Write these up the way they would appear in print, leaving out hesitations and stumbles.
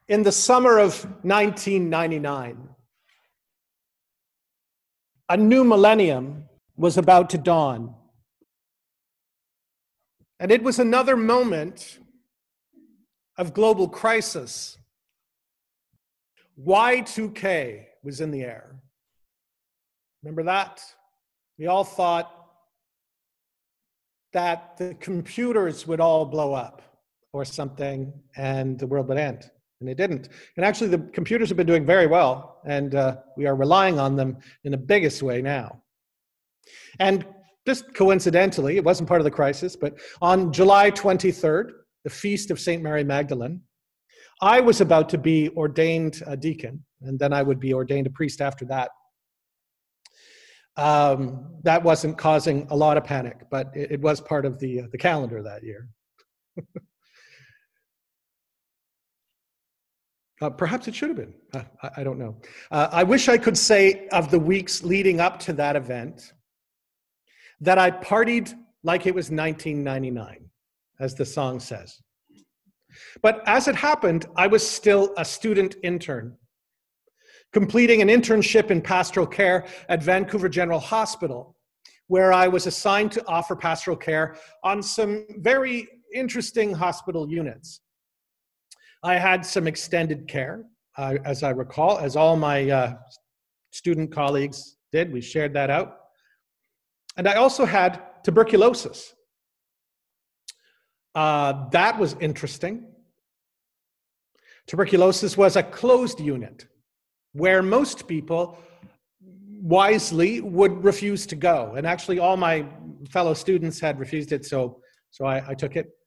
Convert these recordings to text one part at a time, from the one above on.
In the summer of 1999, a new millennium was about to dawn. And it was another moment of global crisis. Y2K was in the air. Remember that? We all thought that the computers would all blow up or something and the world would end. And it didn't. And actually, the computers have been doing very well, and we are relying on them in the biggest way now. And just coincidentally, it wasn't part of the crisis, but on July 23rd, the feast of St. Mary Magdalene, I was about to be ordained a deacon, and then I would be ordained a priest after that. That wasn't causing a lot of panic, but it was part of the calendar that year. Perhaps it should have been. I don't know. I wish I could say of the weeks leading up to that event that I partied like it was 1999, as the song says. But as it happened, I was still a student intern, completing an internship in pastoral care at Vancouver General Hospital, where I was assigned to offer pastoral care on some very interesting hospital units. I had some extended care, as I recall, as all my student colleagues did. We shared that out. And I also had tuberculosis. That was interesting. Tuberculosis was a closed unit where most people wisely would refuse to go. And actually all my fellow students had refused it, so I took it.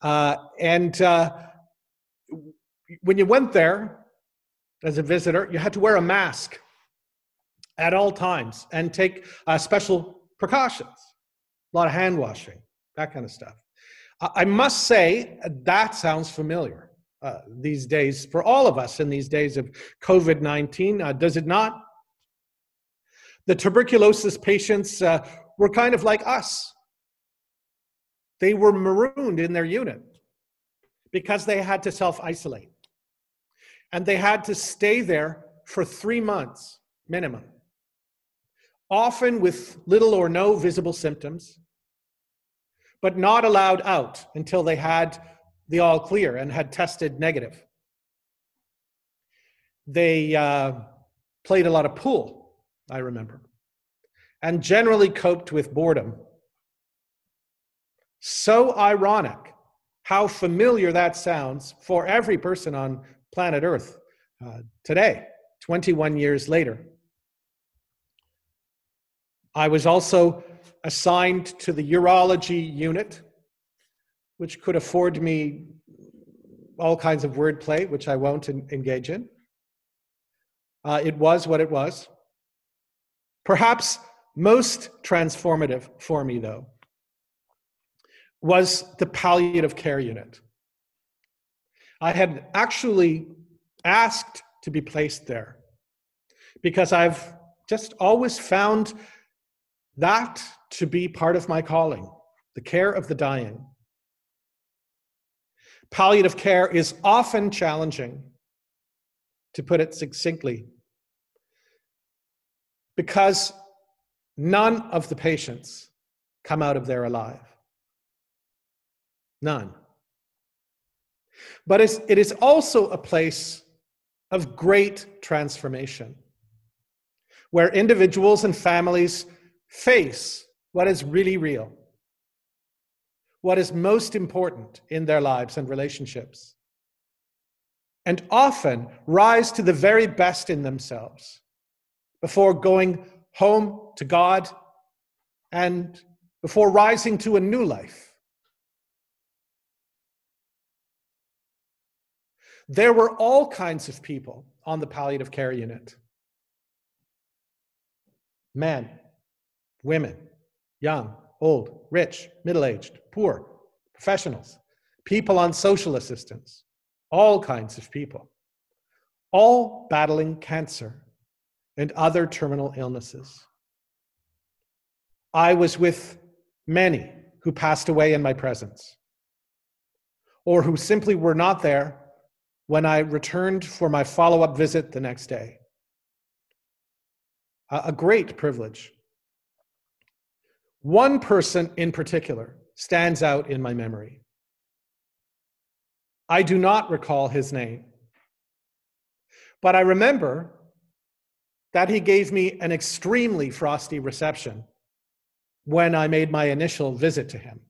When you went there as a visitor, you had to wear a mask at all times and take special precautions, a lot of hand washing, that kind of stuff. I must say that sounds familiar these days for all of us in these days of COVID-19, does it not? The tuberculosis patients were kind of like us. They were marooned in their unit because they had to self-isolate. And they had to stay there for 3 months minimum, often with little or no visible symptoms, but not allowed out until they had the all clear and had tested negative. They played a lot of pool, I remember, and generally coped with boredom. So ironic how familiar that sounds for every person on planet Earth today, 21 years later. I was also assigned to the urology unit, which could afford me all kinds of wordplay, which I won't engage in. It was what it was. Perhaps most transformative for me, though, was the palliative care unit. I had actually asked to be placed there because I've just always found that to be part of my calling, the care of the dying. Palliative care is often challenging, to put it succinctly, because none of the patients come out of there alive. None. But it is also a place of great transformation, where individuals and families face what is really real, what is most important in their lives and relationships, and often rise to the very best in themselves before going home to God and before rising to a new life. There were all kinds of people on the palliative care unit. Men, women, young, old, rich, middle-aged, poor, professionals, people on social assistance, all kinds of people, all battling cancer and other terminal illnesses. I was with many who passed away in my presence, or who simply were not there when I returned for my follow-up visit the next day. A great privilege. One person in particular stands out in my memory. I do not recall his name, but I remember that he gave me an extremely frosty reception when I made my initial visit to him.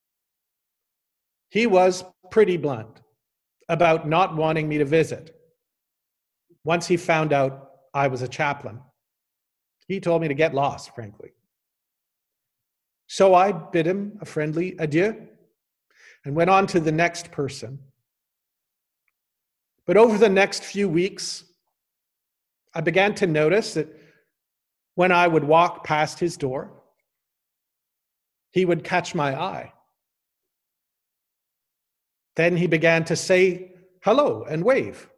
He was pretty blunt about not wanting me to visit. Once he found out I was a chaplain, he told me to get lost, frankly. So I bid him a friendly adieu and went on to the next person. But over the next few weeks, I began to notice that when I would walk past his door, he would catch my eye. Then he began to say hello and wave.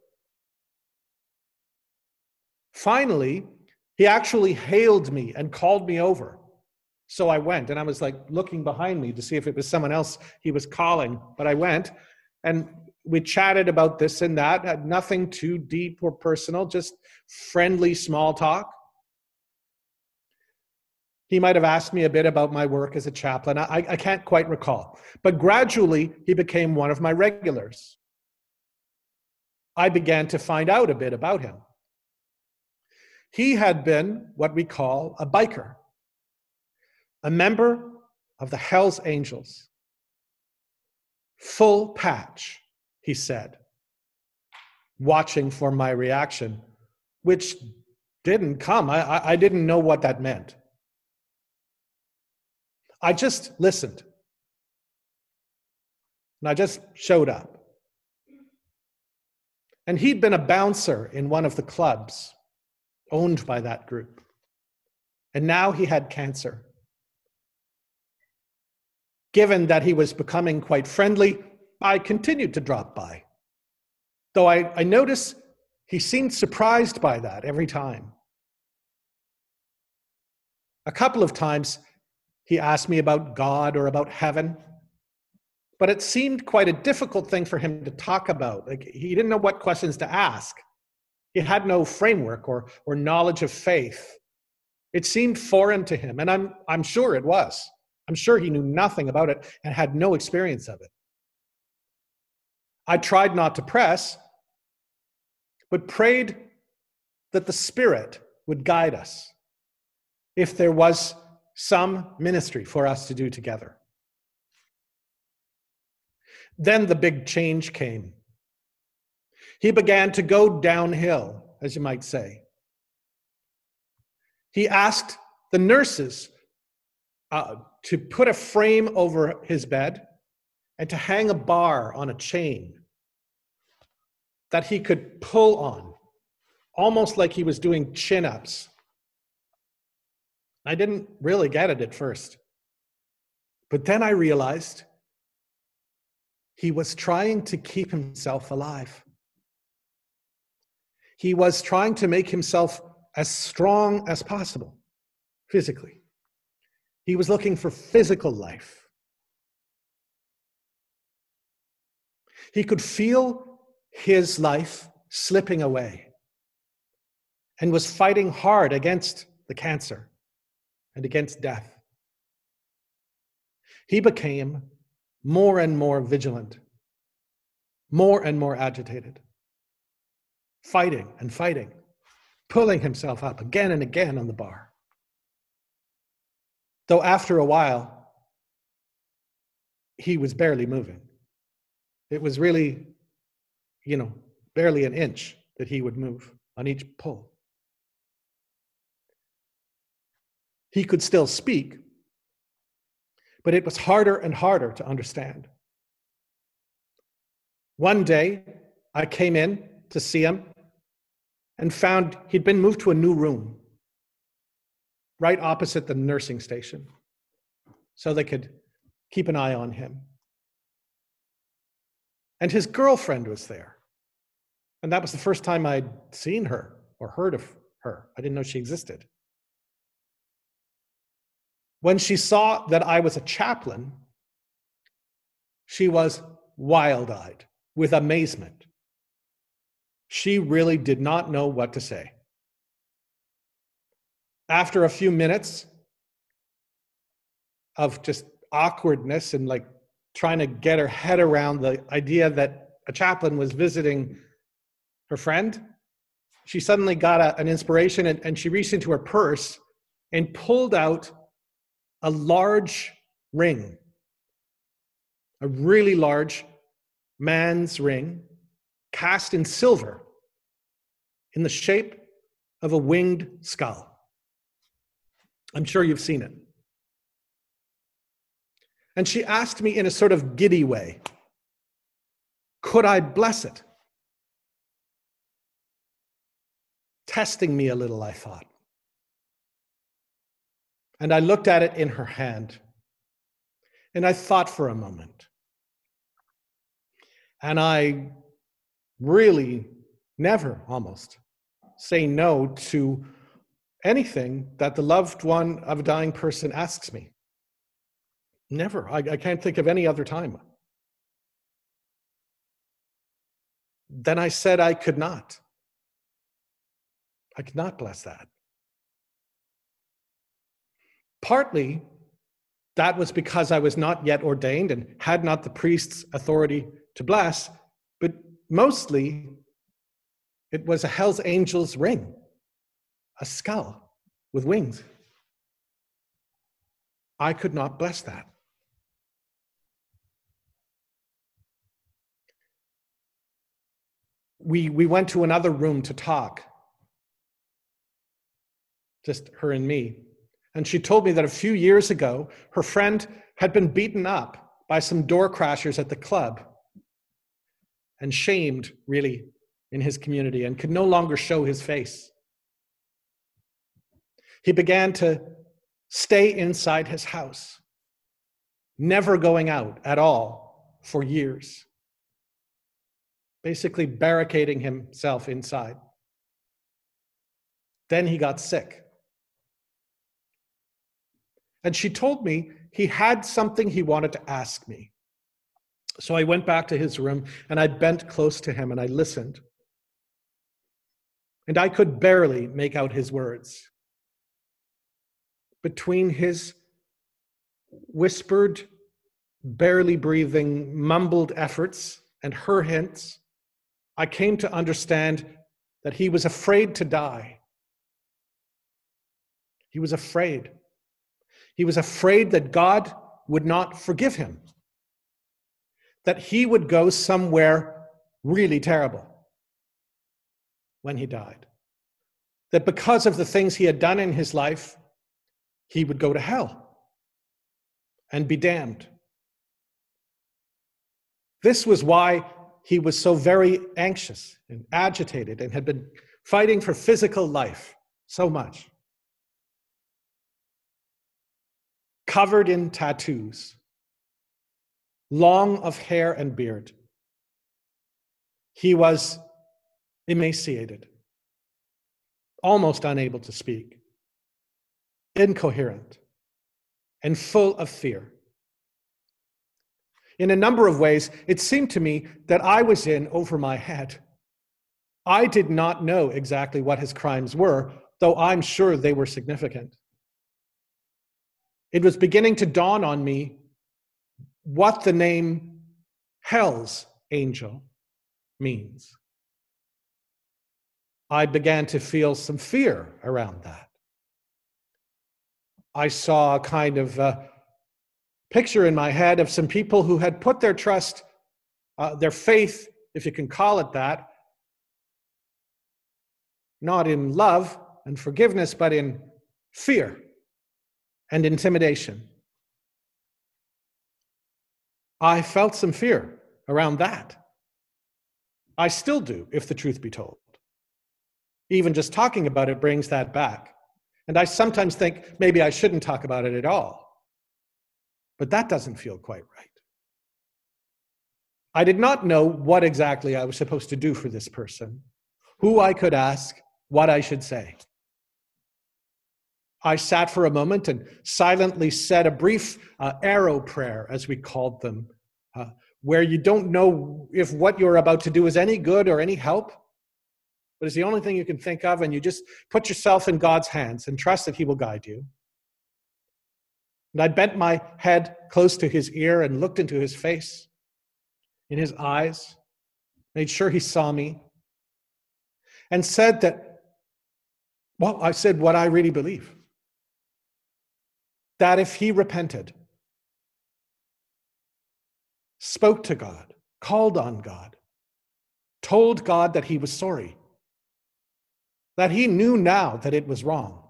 Finally, he actually hailed me and called me over. So I went, and I was like looking behind me to see if it was someone else he was calling, but I went, and we chatted about this and that, had nothing too deep or personal, just friendly small talk. He might have asked me a bit about my work as a chaplain. I can't quite recall. But gradually, he became one of my regulars. I began to find out a bit about him. He had been what we call a biker, a member of the Hells Angels. Full patch, he said, watching for my reaction, which didn't come. I didn't know what that meant. I just listened. And I just showed up. And he'd been a bouncer in one of the clubs owned by that group. And now he had cancer. Given that he was becoming quite friendly, I continued to drop by. Though I noticed he seemed surprised by that every time. A couple of times, he asked me about God or about heaven, but it seemed quite a difficult thing for him to talk about. Like, he didn't know what questions to ask. He had no framework or knowledge of faith. It seemed foreign to him, and I'm sure it was. I'm sure he knew nothing about it and had no experience of it. I tried not to press, but prayed that the Spirit would guide us if there was some ministry for us to do together. Then the big change came. He began to go downhill, as you might say. He asked the nurses to put a frame over his bed and to hang a bar on a chain that he could pull on, almost like he was doing chin-ups. I didn't really get it at first. But then I realized he was trying to keep himself alive. He was trying to make himself as strong as possible, physically. He was looking for physical life. He could feel his life slipping away and was fighting hard against the cancer and against death. He became more and more vigilant, more and more agitated, fighting and fighting, pulling himself up again and again on the bar. Though after a while, he was barely moving. It was really, barely an inch that he would move on each pull. He could still speak, but it was harder and harder to understand. One day, I came in to see him and found he'd been moved to a new room right opposite the nursing station so they could keep an eye on him. And his girlfriend was there. And that was the first time I'd seen her or heard of her. I didn't know she existed. When she saw that I was a chaplain, she was wild-eyed with amazement. She really did not know what to say. After a few minutes of just awkwardness and like trying to get her head around the idea that a chaplain was visiting her friend, she suddenly got an inspiration, and she reached into her purse and pulled out a large ring, a really large man's ring, cast in silver in the shape of a winged skull. I'm sure you've seen it. And she asked me in a sort of giddy way, could I bless it? Testing me a little, I thought. And I looked at it in her hand, and I thought for a moment. And I really never almost say no to anything that the loved one of a dying person asks me. Never. I can't think of any other time. Then I said I could not. I could not bless that. Partly, that was because I was not yet ordained and had not the priest's authority to bless, but mostly it was a Hell's Angels ring, a skull with wings. I could not bless that. We went to another room to talk, just her and me. And she told me that a few years ago, her friend had been beaten up by some door crashers at the club and shamed, really, in his community, and could no longer show his face. He began to stay inside his house, never going out at all for years, basically barricading himself inside. Then he got sick. And she told me he had something he wanted to ask me. So I went back to his room and I bent close to him and I listened. And I could barely make out his words. Between his whispered, barely breathing, mumbled efforts and her hints, I came to understand that he was afraid to die. He was afraid. He was afraid that God would not forgive him, that he would go somewhere really terrible when he died, that because of the things he had done in his life, he would go to hell and be damned. This was why he was so very anxious and agitated and had been fighting for physical life so much. Covered in tattoos, long of hair and beard. He was emaciated, almost unable to speak, incoherent, and full of fear. In a number of ways, it seemed to me that I was in over my head. I did not know exactly what his crimes were, though I'm sure they were significant. It was beginning to dawn on me what the name Hell's Angel means. I began to feel some fear around that. I saw a kind of picture in my head of some people who had put their trust, their faith, if you can call it that, not in love and forgiveness, but in fear and intimidation. I felt some fear around that. I still do, if the truth be told. Even just talking about it brings that back. And I sometimes think maybe I shouldn't talk about it at all. But that doesn't feel quite right. I did not know what exactly I was supposed to do for this person, who I could ask, what I should say. I sat for a moment and silently said a brief arrow prayer, as we called them, where you don't know if what you're about to do is any good or any help, but it's the only thing you can think of, and you just put yourself in God's hands and trust that he will guide you. And I bent my head close to his ear and looked into his face, in his eyes, made sure he saw me, and said that, well, I said what I really believe. That if he repented, spoke to God, called on God, told God that he was sorry, that he knew now that it was wrong,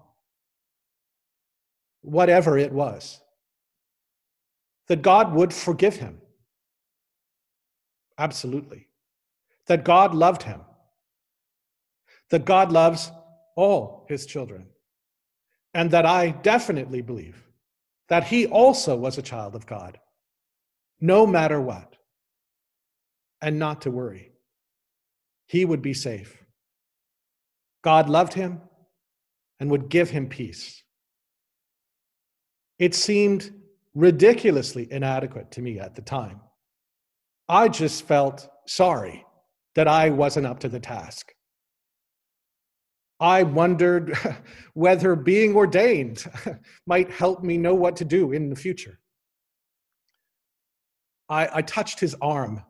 whatever it was, that God would forgive him. Absolutely. That God loved him. That God loves all his children. And that I definitely believe that he also was a child of God, no matter what. And not to worry. He would be safe. God loved him and would give him peace. It seemed ridiculously inadequate to me at the time. I just felt sorry that I wasn't up to the task. I wondered whether being ordained might help me know what to do in the future. I touched his arm,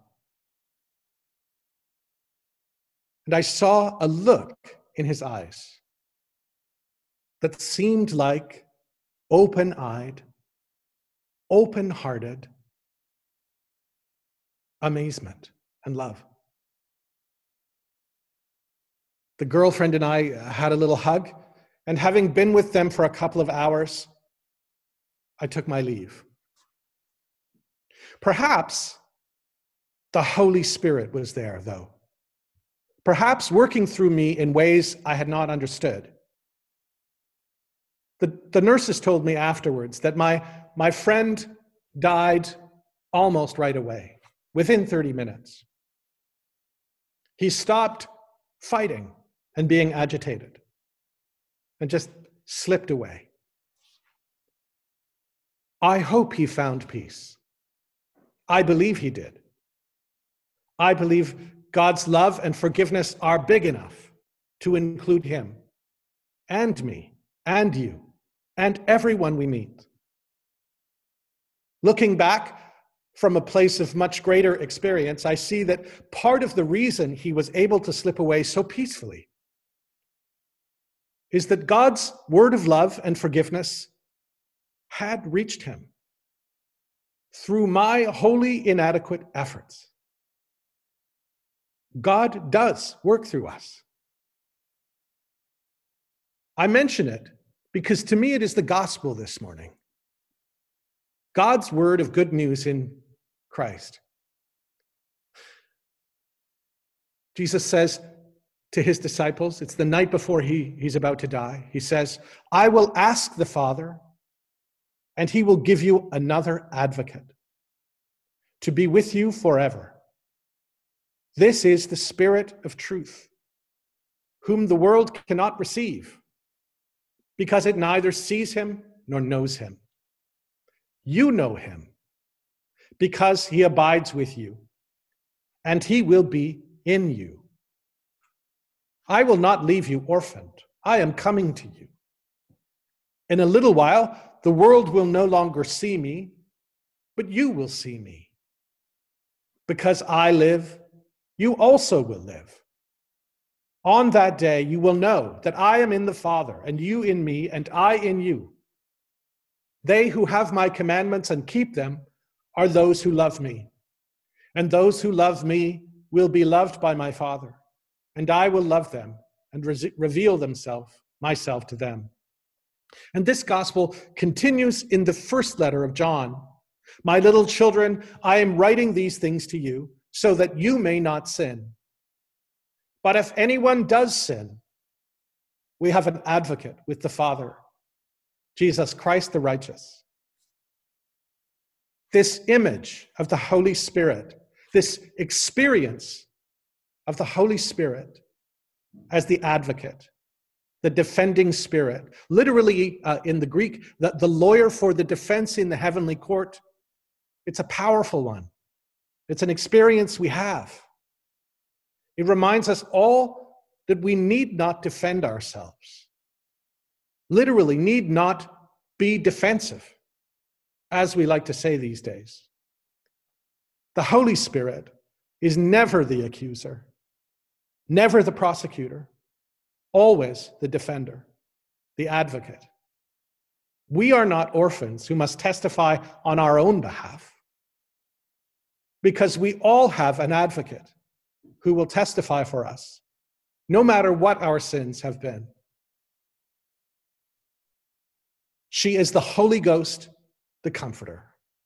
and I saw a look in his eyes that seemed like open-eyed, open-hearted amazement and love. The girlfriend and I had a little hug, and having been with them for a couple of hours, I took my leave. Perhaps the Holy Spirit was there, though. Perhaps working through me in ways I had not understood. The nurses told me afterwards that my friend died almost right away, within 30 minutes. He stopped fighting and being agitated and just slipped away. I hope he found peace. I believe he did. I believe God's love and forgiveness are big enough to include him and me and you and everyone we meet. Looking back from a place of much greater experience, I see that part of the reason he was able to slip away so peacefully is that God's word of love and forgiveness had reached him through my wholly inadequate efforts. God does work through us. I mention it because to me it is the gospel this morning. God's word of good news in Christ. Jesus says to his disciples, it's the night before he's about to die. He says, I will ask the Father, and he will give you another advocate to be with you forever. This is the Spirit of truth, whom the world cannot receive, because it neither sees him nor knows him. You know him, because he abides with you, and he will be in you. I will not leave you orphaned. I am coming to you. In a little while, the world will no longer see me, but you will see me. Because I live, you also will live. On that day, you will know that I am in the Father, and you in me, and I in you. They who have my commandments and keep them are those who love me. And those who love me will be loved by my Father, and I will love them and reveal myself to them. And this gospel continues in the first letter of John. My little children, I am writing these things to you so that you may not sin. But if anyone does sin, we have an advocate with the Father, Jesus Christ the righteous. This image of the Holy Spirit, this experience of the Holy Spirit as the advocate, the defending spirit, literally in the Greek, the lawyer for the defense in the heavenly court, it's a powerful one. It's an experience we have. It reminds us all that we need not defend ourselves. Literally, need not be defensive, as we like to say these days. The Holy Spirit is never the accuser, never the prosecutor, always the defender, the advocate. We are not orphans who must testify on our own behalf, because we all have an advocate who will testify for us, no matter what our sins have been. She is the Holy Ghost, the Comforter.